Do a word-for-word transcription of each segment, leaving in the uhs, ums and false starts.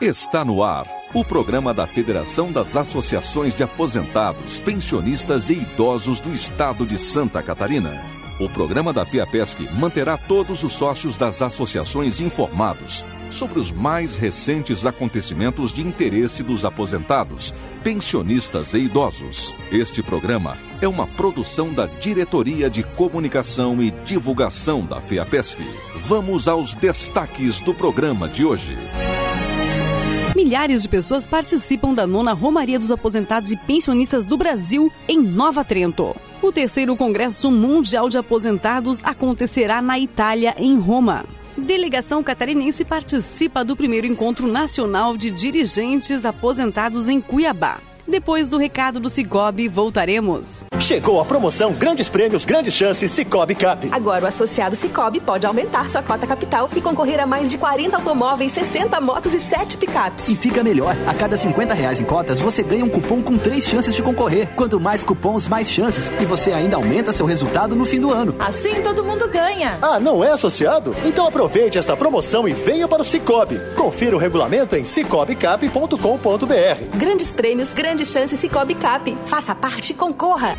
Está no ar o programa da Federação das Associações de Aposentados, Pensionistas e Idosos do Estado de Santa Catarina. O programa da FEAPESC manterá todos os sócios das associações informados sobre os mais recentes acontecimentos de interesse dos aposentados, pensionistas e idosos. Este programa é uma produção da Diretoria de Comunicação e Divulgação da FEAPESC. Vamos aos destaques do programa de hoje. Milhares de pessoas participam da nona Romaria dos Aposentados e Pensionistas do Brasil em Nova Trento. O terceiro Congresso Mundial de Aposentados acontecerá na Itália, em Roma. Delegação catarinense participa do primeiro Encontro Nacional de Dirigentes Aposentados em Cuiabá. Depois do recado do Cicobi, voltaremos. Chegou a promoção Grandes Prêmios, Grandes Chances Cicobi Cap. Agora o associado Cicobi pode aumentar sua cota capital e concorrer a mais de quarenta automóveis, sessenta motos e sete picapes. E fica melhor, a cada cinquenta reais em cotas você ganha um cupom com três chances de concorrer. Quanto mais cupons, mais chances. E você ainda aumenta seu resultado no fim do ano. Assim todo mundo ganha. Ah, não é associado? Então aproveite esta promoção e venha para o Cicobi. Confira o regulamento em cicobi cap ponto com ponto b r. Grandes Prêmios, Grandes Chances Cicobi Cap. Faça parte e concorra.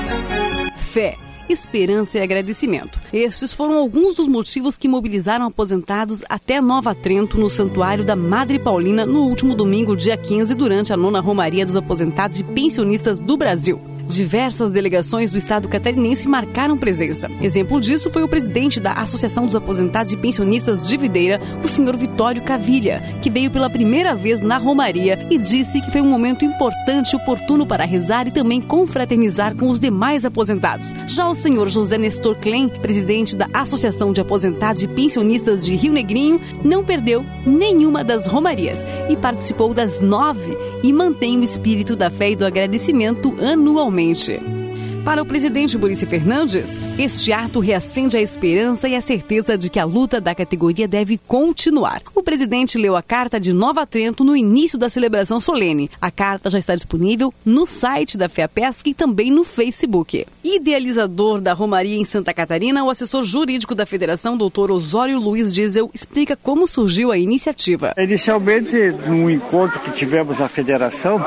Fé, esperança e agradecimento. Estes foram alguns dos motivos que mobilizaram aposentados até Nova Trento, no Santuário da Madre Paulina, no último domingo, dia quinze, durante a nona Romaria dos Aposentados e Pensionistas do Brasil. Diversas delegações do estado catarinense marcaram presença. Exemplo disso foi o presidente da Associação dos Aposentados e Pensionistas de Videira, o senhor Vitório Cavilha, que veio pela primeira vez na Romaria e disse que foi um momento importante e oportuno para rezar e também confraternizar com os demais aposentados. Já o senhor José Nestor Klein, presidente da Associação de Aposentados e Pensionistas de Rio Negrinho, não perdeu nenhuma das romarias e participou das nove e mantém o espírito da fé e do agradecimento anualmente. Para o presidente Buricy Fernandes, este ato reacende a esperança e a certeza de que a luta da categoria deve continuar. O presidente leu a carta de Nova Trento no início da celebração solene. A carta já está disponível no site da FEAPESC e também no Facebook. Idealizador da Romaria em Santa Catarina, o assessor jurídico da Federação, doutor Osório Luiz Diesel, explica como surgiu a iniciativa. Inicialmente, no encontro que tivemos na Federação,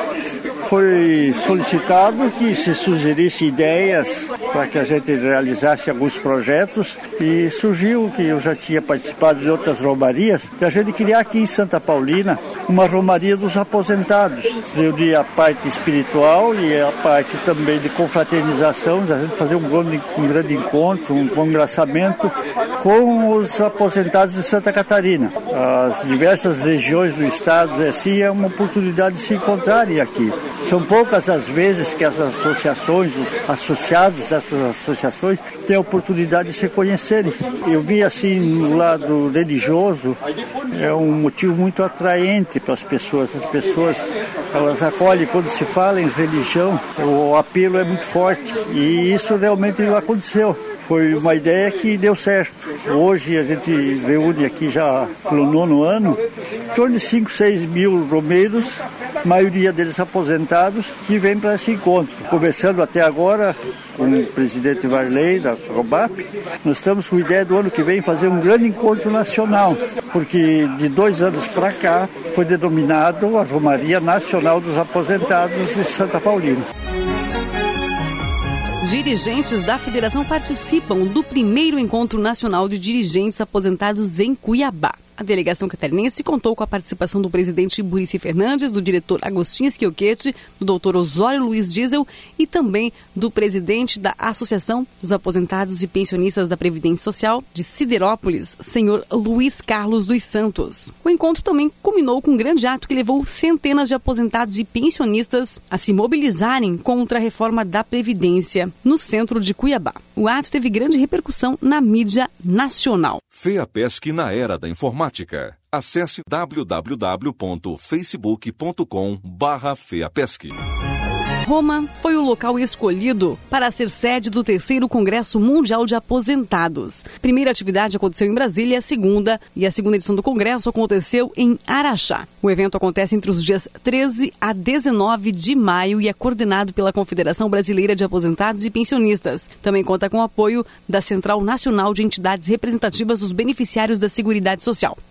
foi solicitado que se sugerisse ideias para que a gente realizasse alguns projetos e surgiu que eu já tinha participado de outras romarias, que a gente criar aqui em Santa Paulina uma romaria dos aposentados, reunir a parte espiritual e a parte também de confraternização, a gente fazer um grande, um grande encontro, um congraçamento com os aposentados de Santa Catarina. As diversas regiões do estado, assim, é uma oportunidade de se encontrarem aqui. São poucas as vezes que as associações, os associados dessas associações têm a oportunidade de se conhecerem. Eu vi assim no lado religioso, é um motivo muito atraente para as pessoas. As pessoas, elas acolhem quando se fala em religião, o apelo é muito forte e isso realmente aconteceu. Foi uma ideia que deu certo. Hoje a gente reúne aqui já pelo nono ano, em torno de cinco, seis mil romeiros, a maioria deles aposentados, que vêm para esse encontro. Começando até agora com o presidente Varley da Robap, nós estamos com a ideia do ano que vem fazer um grande encontro nacional, porque de dois anos para cá foi denominado a Romaria Nacional dos Aposentados de Santa Paulina. Dirigentes da Federação participam do primeiro Encontro Nacional de Dirigentes Aposentados em Cuiabá. A delegação catarinense contou com a participação do presidente Buricy Fernandes, do diretor Agostinho Schiochetti, do doutor Osório Luiz Diesel e também do presidente da Associação dos Aposentados e Pensionistas da Previdência Social de Siderópolis, senhor Luiz Carlos dos Santos. O encontro também culminou com um grande ato que levou centenas de aposentados e pensionistas a se mobilizarem contra a reforma da Previdência no centro de Cuiabá. O ato teve grande repercussão na mídia nacional. FEAPESC na era da informática. Acesse w w w ponto facebook ponto com barra FEAPESC. Roma foi o local escolhido para ser sede do terceiro Congresso Mundial de Aposentados. A primeira atividade aconteceu em Brasília, a segunda e a segunda edição do Congresso aconteceu em Araxá. O evento acontece entre os dias treze a dezenove de maio e é coordenado pela Confederação Brasileira de Aposentados e Pensionistas. Também conta com o apoio da Central Nacional de Entidades Representativas dos Beneficiários da Seguridade Social.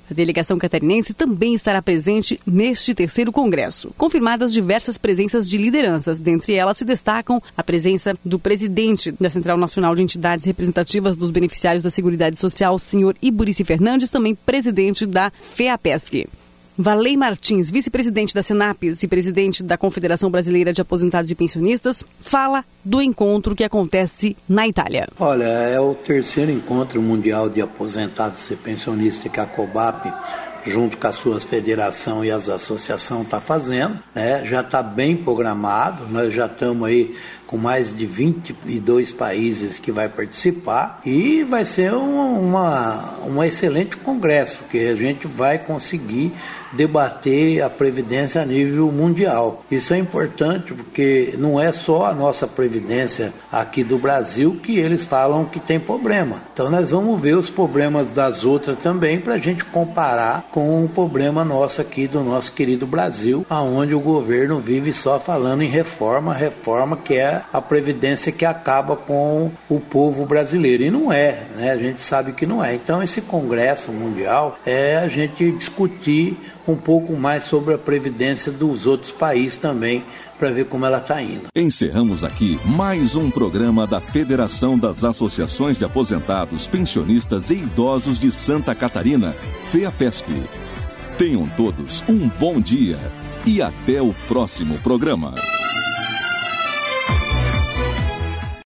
A delegação catarinense também estará presente neste terceiro congresso. Confirmadas diversas presenças de lideranças, dentre elas se destacam a presença do presidente da Central Nacional de Entidades Representativas dos Beneficiários da Seguridade Social, senhor Iburici Fernandes, também presidente da FEAPESC. Valei Martins, vice-presidente da Senapes e presidente da Confederação Brasileira de Aposentados e Pensionistas, fala do encontro que acontece na Itália. Olha, é o terceiro encontro mundial de aposentados e pensionistas que a COBAP, junto com a sua federação e as associações, está fazendo, né? Já está bem programado, nós já estamos aí com mais de vinte e dois países que vai participar e vai ser um, uma, um excelente congresso, que a gente vai conseguir debater a Previdência a nível mundial. Isso é importante porque não é só a nossa Previdência aqui do Brasil que eles falam que tem problema. Então nós vamos ver os problemas das outras também para a gente comparar com o problema nosso aqui do nosso querido Brasil, aonde o governo vive só falando em reforma, reforma que é a Previdência que acaba com o povo brasileiro. E não é, né? A gente sabe que não é. Então esse congresso mundial é a gente discutir um pouco mais sobre a Previdência dos outros países também, para ver como ela está indo. Encerramos aqui mais um programa da Federação das Associações de Aposentados, Pensionistas e Idosos de Santa Catarina, FEAPESC. Tenham todos um bom dia e até o próximo programa.